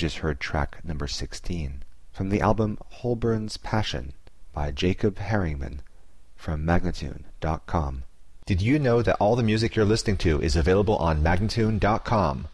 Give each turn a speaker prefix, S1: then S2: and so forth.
S1: just heard track number 16 from the album Holborn's Passion by Jacob Herringman from Magnatune.com.
S2: Did you know that all the music you're listening to is available on Magnatune.com?